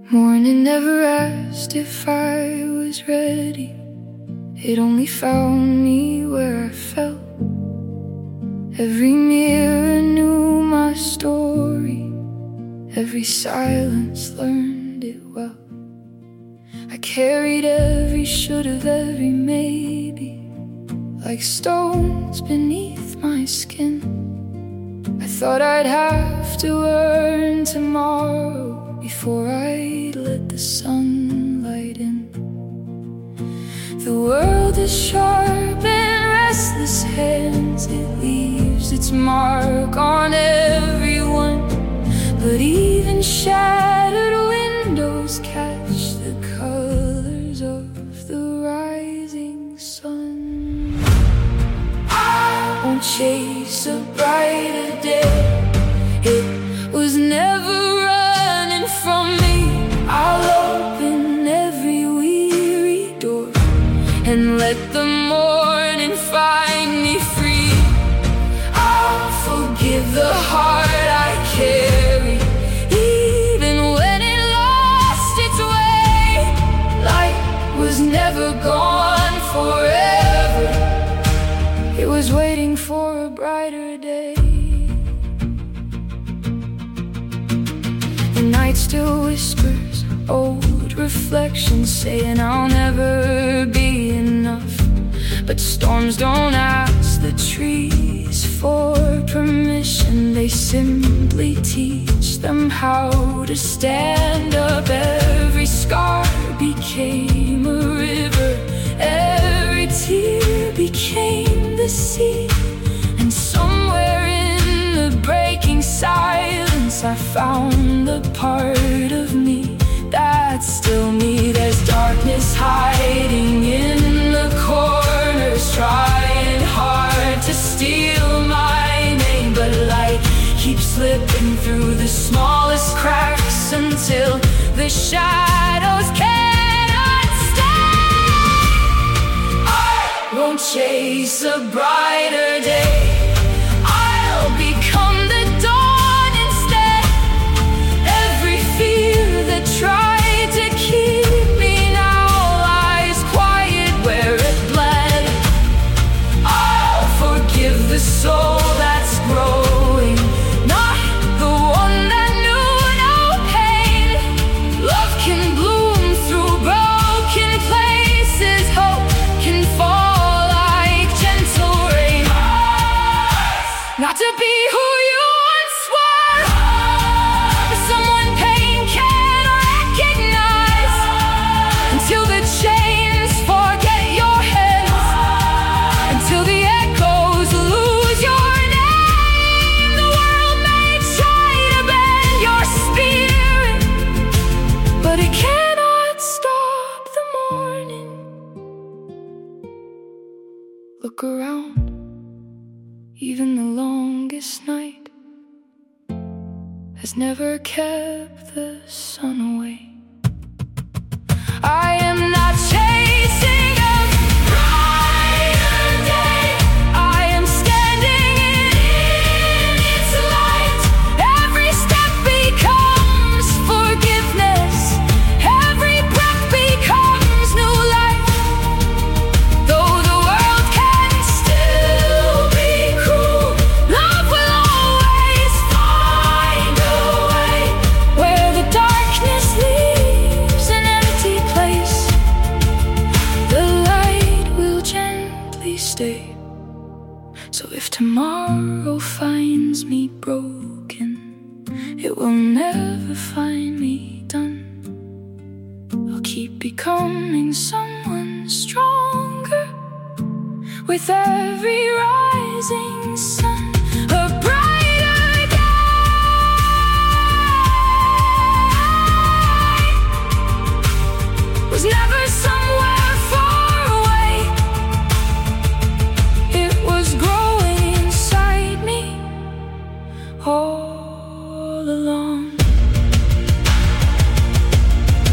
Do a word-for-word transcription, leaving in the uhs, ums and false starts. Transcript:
Morning never asked if I was ready. It only found me where I felt. Every mirror knew my story. Every silence learned it well. I carried every should've, every maybe, like stones beneath my skin. I thought I'd have to earn tomorrow before I'd let the sunlight in. The world is sharp and restless hands. It leaves its mark on everyone. But even shattered windows catch the colors of the rising sun. I won't chase a brighter day. It was never running from me. I'll open every weary door and let the morning find me free. I'll forgive the heart I carry, even when it lost its way. Light was never gone forever. It was waiting for a brighter day. The night still whispers, old reflections saying I'll never be enough. But storms don't ask the trees for permission. They simply teach them how to stand up. Every scar became a river. Every tear became the sea. And somewhere in the breaking silence I found the part of me that's still me. There's darkness hiding in the corners, trying hard to steal my name. But light keeps slipping through the smallest cracks until the shadows cannot stay. I won't chase a brighter day. I'll become the dawn instead. Every fear that tried to keep me now lies quiet where it bled. I'll forgive the soul that's growing, not the one that knew no pain. Love can bloom through broken places. Hope can fall like gentle rain. Not to be who you once were, but someone pain can recognize. Until the chains forget your hands, until the echoes lose your name. The world may try to bend your spirit, but it cannot stop the morning. Look around, even the longest night has never kept the sun away. I am not chasing a brighter day. I am standing in its light. Every step becomes forgiveness. Every breath becomes new life. Though the world can still be cruel, love will always find a way. Where the darkness leaves an empty place, the light will gently stay. So if tomorrow finds me broken, it will never find me done. I'll keep becoming someone stronger with every rising sun.